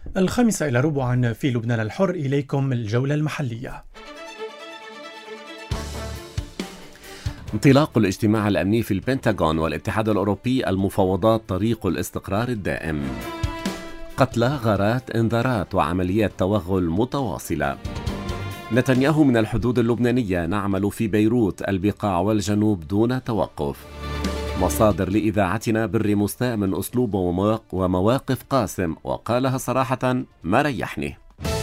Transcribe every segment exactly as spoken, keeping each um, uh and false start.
الخامسة إلى ربعا في لبنان الحر، إليكم الجولة المحلية. انطلاق الاجتماع الأمني في البنتاغون والاتحاد الأوروبي، المفاوضات طريق الاستقرار الدائم. قتلى، غارات، انذارات وعمليات توغل متواصلة. نتنياهو من الحدود اللبنانية: نعمل في بيروت، البقاع والجنوب دون توقف. مصادر لإذاعتنا: بري مستاء من أسلوب ومواقف قاسم، وقالها صراحة ما ريحني.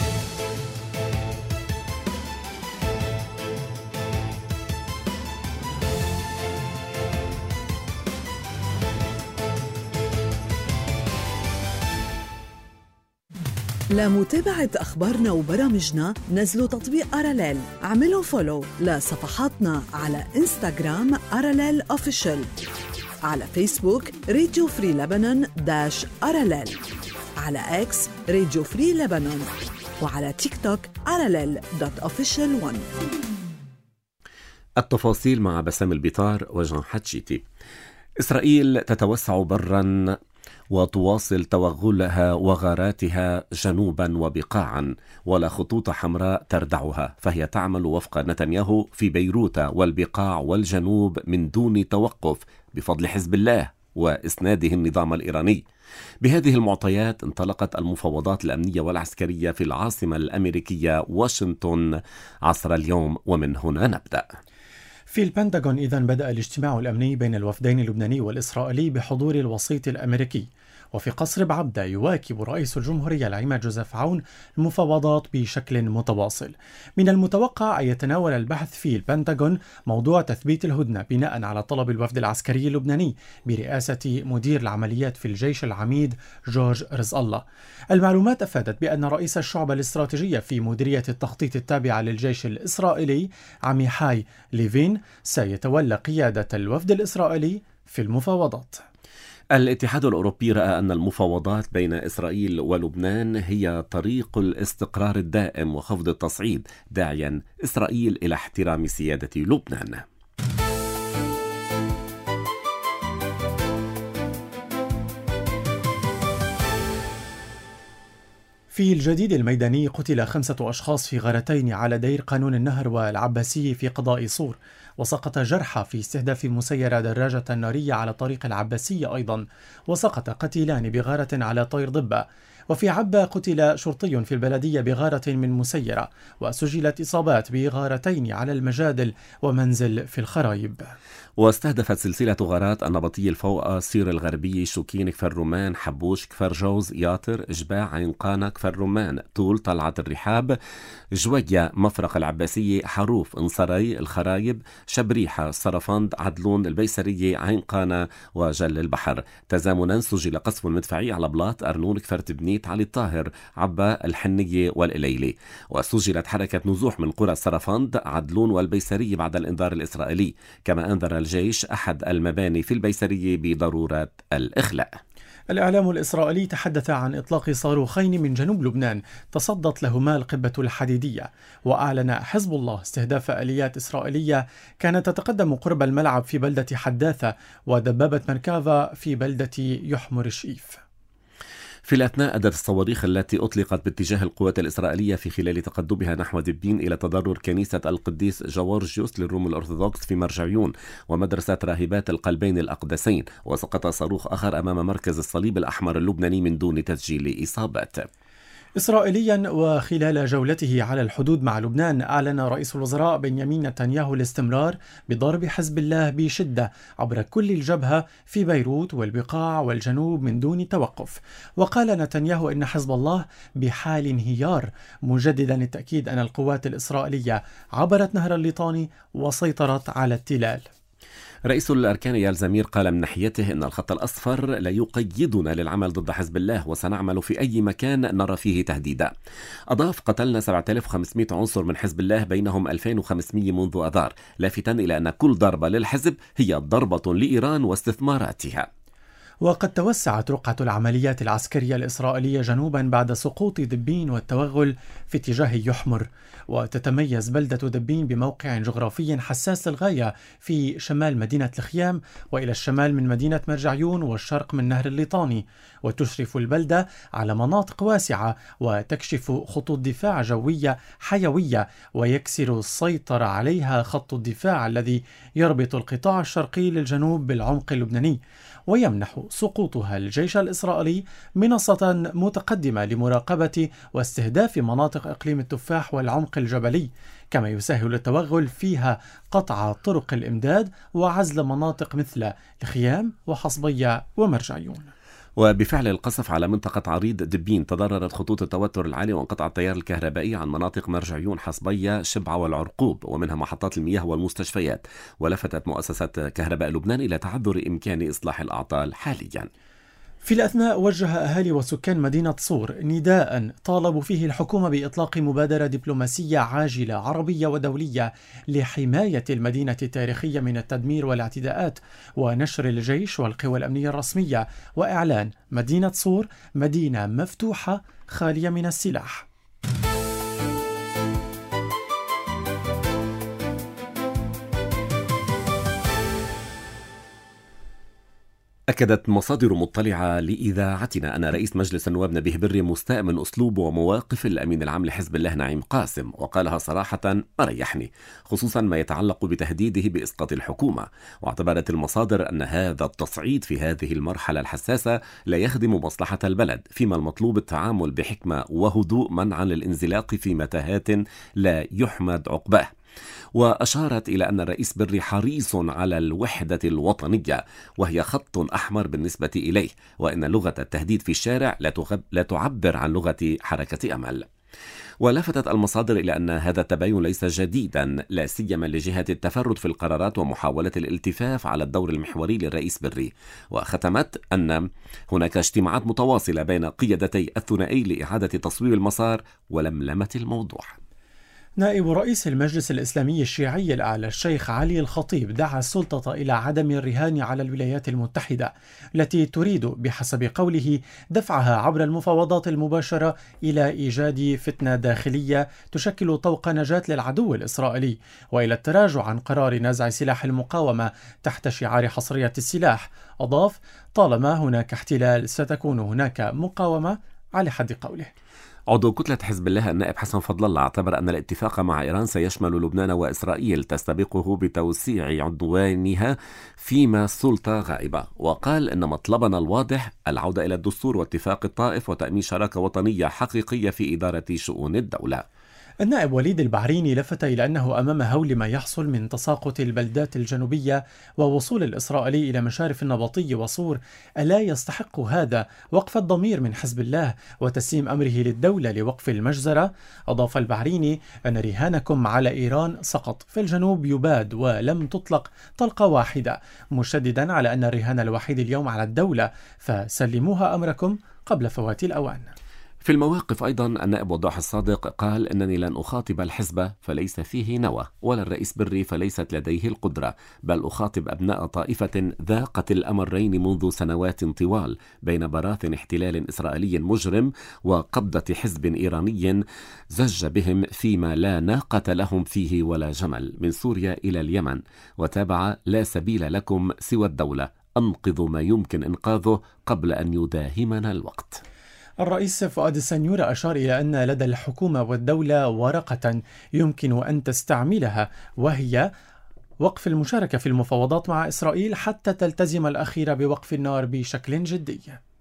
لمتابعة أخبارنا وبرامجنا نزلوا تطبيق أراليل، اعملوا فولو لصفحاتنا على إنستغرام أراليل أوفيشال، على فيسبوك راديو فري لبنان داش أراليل، على إكس راديو فري لبنان، وعلى تيك توك أراليل دوت أوفيشال وان. التفاصيل مع بسام البطار وجان حتشيتي. إسرائيل تتوسع برا وتواصل توغلها وغاراتها جنوبا وبقاعا، ولا خطوط حمراء تردعها، فهي تعمل وفق نتنياهو في بيروت والبقاع والجنوب من دون توقف بفضل حزب الله وإسناده النظام الإيراني. بهذه المعطيات انطلقت المفاوضات الأمنية والعسكرية في العاصمة الأمريكية واشنطن عصر اليوم، ومن هنا نبدأ. في البنتاغون إذن بدأ الاجتماع الأمني بين الوفدين اللبناني والإسرائيلي بحضور الوسيط الأمريكي. وفي قصر بعبدة يواكب رئيس الجمهورية العماد جوزيف عون المفاوضات بشكل متواصل. من المتوقع أن يتناول البحث في البنتاغون موضوع تثبيت الهدنة بناء على طلب الوفد العسكري اللبناني برئاسة مدير العمليات في الجيش العميد جورج رزق الله. المعلومات أفادت بأن رئيس الشعبة الاستراتيجية في مديرية التخطيط التابعة للجيش الإسرائيلي عميحاي ليفين سيتولى قيادة الوفد الإسرائيلي في المفاوضات. الاتحاد الأوروبي رأى أن المفاوضات بين إسرائيل ولبنان هي طريق الاستقرار الدائم وخفض التصعيد، داعيا إسرائيل إلى احترام سيادة لبنان. في الجديد الميداني قتل خمسة أشخاص في غارتين على دير قانون النهر والعباسي في قضاء صور، وسقط جرحى في استهداف مسيرة دراجة نارية على طريق العباسية أيضا، وسقط قتيلان بغارة على طير ضبة. وفي عبا قتل شرطي في البلدية بغارة من مسيرة، وسجلت إصابات بغارتين على المجادل ومنزل في الخرايب. واستهدفت سلسلة غارات النبطي الفوقة، سير الغربي، شوكين، كفر رمان، حبوش، كفر جوز، ياطر، جباع، عينقانة، كفر رمان، طول، طلعة الرحاب، جوية، مفرق العباسية، حروف، انصري، الخرايب، شبريحة، صرفند، عدلون، البيسرية، عينقانة وجل البحر. تزامنا سجل قصف مدفعي على بلاط، أرنون، كفر تبنيت، علي الطاهر، عبا، الحنية والإليلي. وسجلت حركة نزوح من قرى صرفند، عدلون والبيسرية بعد الإنذار الإسرائيلي، كما أنذر الجيش أحد المباني في البيسرية بضرورة الإخلاء. الإعلام الإسرائيلي تحدث عن إطلاق صاروخين من جنوب لبنان تصدت لهما القبة الحديدية، وأعلن حزب الله استهداف آليات إسرائيلية كانت تتقدم قرب الملعب في بلدة حداثة ودبابة مركافا في بلدة يحمر الشيف. في الأثناء أدت الصواريخ التي أطلقت باتجاه القوات الإسرائيلية في خلال تقدمها نحو دبين إلى تضرر كنيسة القديس جورجيوس للروم الأرثوذكس في مرجعيون ومدرسة راهبات القلبين الأقدسين، وسقط صاروخ آخر أمام مركز الصليب الأحمر اللبناني من دون تسجيل إصابات. إسرائيليا، وخلال جولته على الحدود مع لبنان أعلن رئيس الوزراء بنيامين نتنياهو الاستمرار بضرب حزب الله بشدة عبر كل الجبهة في بيروت والبقاع والجنوب من دون توقف. وقال نتنياهو إن حزب الله بحال انهيار، مجددا التأكيد أن القوات الإسرائيلية عبرت نهر الليطاني وسيطرت على التلال. رئيس الأركان يال زمير قال من ناحيته إن الخط الأصفر لا يقيدنا للعمل ضد حزب الله، وسنعمل في أي مكان نرى فيه تهديدا. أضاف: قتلنا سبعة آلاف وخمسمائة عنصر من حزب الله، بينهم ألفين وخمسمائة منذ أذار، لافتا إلى أن كل ضربة للحزب هي ضربة لإيران واستثماراتها. وقد توسعت رقعة العمليات العسكرية الإسرائيلية جنوبا بعد سقوط دبين والتوغل في اتجاه يحمر، وتتميز بلدة دبين بموقع جغرافي حساس للغاية في شمال مدينة الخيام، وإلى الشمال من مدينة مرجعيون والشرق من نهر الليطاني، وتشرف البلدة على مناطق واسعة وتكشف خطوط دفاع جوية حيوية، ويكسر السيطرة عليها خط الدفاع الذي يربط القطاع الشرقي للجنوب بالعمق اللبناني، ويمنح سقوطها الجيش الإسرائيلي منصة متقدمة لمراقبة واستهداف مناطق إقليم التفاح والعمق الجبلي، كما يسهل التوغل فيها قطع طرق الإمداد وعزل مناطق مثل الخيام وحصبية ومرجعيون. وبفعل القصف على منطقة عريض دبين تضررت خطوط التوتر العالي وانقطع التيار الكهربائي عن مناطق مرجعيون، حصبية، شبعة والعرقوب، ومنها محطات المياه والمستشفيات. ولفتت مؤسسة كهرباء لبنان إلى تعذر إمكان إصلاح الأعطال حاليا. في الأثناء وجه أهالي وسكان مدينة صور نداء طالبوا فيه الحكومة بإطلاق مبادرة دبلوماسية عاجلة عربية ودولية لحماية المدينة التاريخية من التدمير والاعتداءات، ونشر الجيش والقوى الأمنية الرسمية، وإعلان مدينة صور مدينة مفتوحة خالية من السلاح. أكدت مصادر مطلعة لإذاعتنا أن رئيس مجلس النواب نبيه بري مستاء من أسلوب ومواقف الأمين العام لحزب الله نعيم قاسم، وقالها صراحة أريحني، خصوصا ما يتعلق بتهديده بإسقاط الحكومة. واعتبرت المصادر أن هذا التصعيد في هذه المرحلة الحساسة لا يخدم مصلحة البلد، فيما المطلوب التعامل بحكمة وهدوء منعا للانزلاق في متاهات لا يحمد عقباه. وأشارت إلى أن الرئيس بري حريص على الوحدة الوطنية، وهي خط أحمر بالنسبة إليه، وإن لغة التهديد في الشارع لا تعبر عن لغة حركة أمل. ولفتت المصادر إلى أن هذا التباين ليس جديدا، لا سيما لجهة التفرد في القرارات ومحاولة الالتفاف على الدور المحوري للرئيس بري. وختمت أن هناك اجتماعات متواصلة بين قيادتي الثنائي لإعادة تصوير المسار ولملمة الموضوع. نائب رئيس المجلس الإسلامي الشيعي الأعلى الشيخ علي الخطيب دعا السلطة إلى عدم الرهان على الولايات المتحدة التي تريد بحسب قوله دفعها عبر المفاوضات المباشرة إلى إيجاد فتنة داخلية تشكل طوق نجاة للعدو الإسرائيلي، وإلى التراجع عن قرار نزع سلاح المقاومة تحت شعار حصرية السلاح. أضاف: طالما هناك احتلال ستكون هناك مقاومة على حد قوله. عضو كتلة حزب الله النائب حسن فضل الله اعتبر أن الاتفاق مع إيران سيشمل لبنان وإسرائيل تستبقه بتوسيع عدوانها فيما السلطة غائبة، وقال إن مطلبنا الواضح العودة إلى الدستور واتفاق الطائف وتأمين شراكة وطنية حقيقية في إدارة شؤون الدولة. النائب وليد البحريني لفت إلى أنه أمام هول ما يحصل من تساقط البلدات الجنوبية ووصول الإسرائيلي إلى مشارف النبطي وصور، ألا يستحق هذا وقف الضمير من حزب الله وتسليم أمره للدولة لوقف المجزرة؟ أضاف البحريني أن رهانكم على إيران سقط، في الجنوب يباد ولم تطلق طلقة واحدة، مشددا على أن الرهان الوحيد اليوم على الدولة، فسلموها أمركم قبل فوات الأوان. في المواقف أيضا النائب وضاح الصادق قال إنني لن أخاطب الحزب فليس فيه نوى، ولا الرئيس بري فليست لديه القدرة، بل أخاطب أبناء طائفة ذاقت الأمرين منذ سنوات طوال بين براثن احتلال إسرائيلي مجرم وقبضة حزب إيراني زج بهم فيما لا ناقة لهم فيه ولا جمل، من سوريا إلى اليمن، وتابع: لا سبيل لكم سوى الدولة، أنقذوا ما يمكن إنقاذه قبل أن يداهمنا الوقت. الرئيس فؤاد السنيورة أشار إلى أن لدى الحكومة والدولة ورقة يمكن أن تستعملها، وهي وقف المشاركة في المفاوضات مع إسرائيل حتى تلتزم الأخيرة بوقف النار بشكل جدي.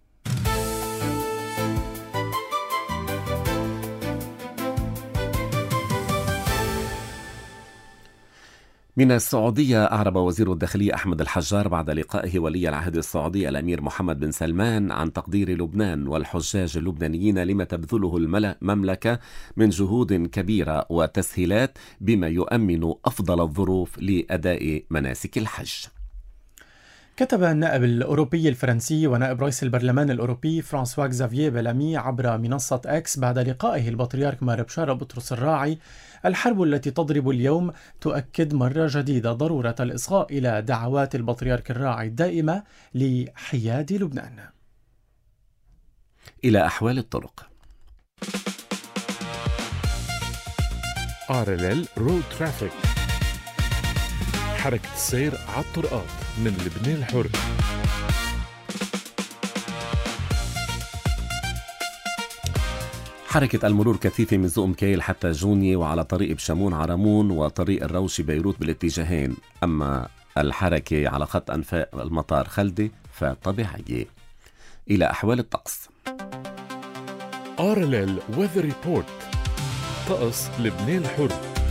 من السعودية أعرب وزير الداخلية أحمد الحجار بعد لقائه ولي العهد السعودي الأمير محمد بن سلمان عن تقدير لبنان والحجاج اللبنانيين لما تبذله المملكة من جهود كبيرة وتسهيلات بما يؤمن أفضل الظروف لأداء مناسك الحج. كتب النائب الأوروبي الفرنسي ونائب رئيس البرلمان الأوروبي فرانسوا زافييه بلامي عبر منصة إكس بعد لقائه البطريرك مار بشارة بطرس الراعي: الحرب التي تضرب اليوم تؤكد مرة جديدة ضرورة الإصغاء إلى دعوات البطريرك الراعي الدائمة لحياد لبنان. إلى أحوال الطرق. آر إل إل رود ترافيك، حركة السير على الطرقات من لبنان الحر. حركة المرور كثيفة من زقم كيل حتى جونية، وعلى طريق بشمون عرمون وطريق الروشي بيروت بالاتجاهين. أما الحركة على خط أنفاق المطار خلدي فطبيعية. إلى أحوال الطقس. آر إل إل Weather Report، طقس لبنان الحر.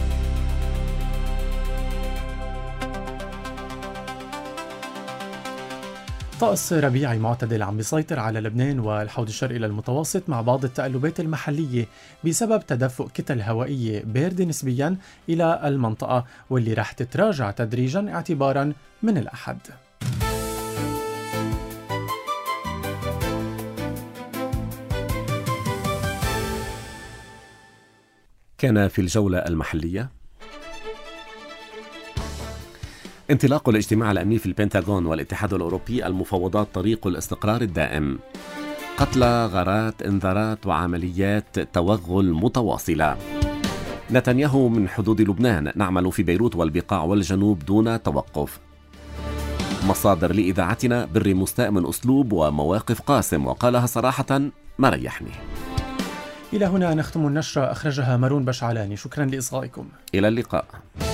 طقس ربيعي معتدل عم بيسيطر على لبنان والحوض الشرقي للمتوسط، مع بعض التقلبات المحلية بسبب تدفق كتل هوائية باردة نسبيا إلى المنطقة، واللي رح تتراجع تدريجا اعتبارا من الأحد. كان في الجولة المحلية: انطلاق الاجتماع الأمني في البنتاغون والاتحاد الأوروبي، المفاوضات طريق الاستقرار الدائم. قتلى، غارات، انذارات وعمليات توغل متواصلة. نتنياهو: من حدود لبنان نعمل في بيروت والبقاع والجنوب دون توقف. مصادر لإذاعتنا: بري مستاء من أسلوب ومواقف قاسم، وقالها صراحة ما ريحني. إلى هنا نختم النشرة، أخرجها مارون بشعلاني. شكرا لإصغائكم. إلى اللقاء.